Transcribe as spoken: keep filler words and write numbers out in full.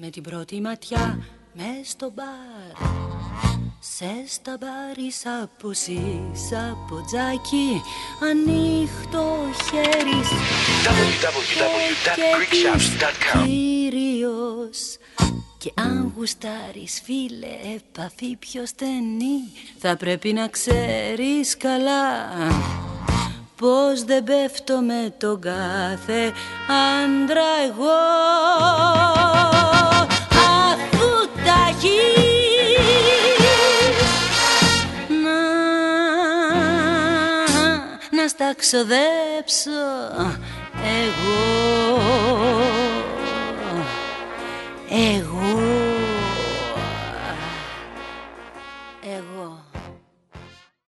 με την πρώτη ματιά μες στο μπαρ. Σε σταμπάρεις από σεις, από τζάκι, ανοιχτό χέρι double-u double-u double-u dot greek shops dot com. Κύριος, και αν γουστάρεις φίλε επαφή πιο στενή, θα πρέπει να ξέρεις καλά πως δεν πέφτω με τον κάθε άντρα εγώ. Αφού τα έχεις να, να στα ξοδέψω εγώ, εγώ, εγώ.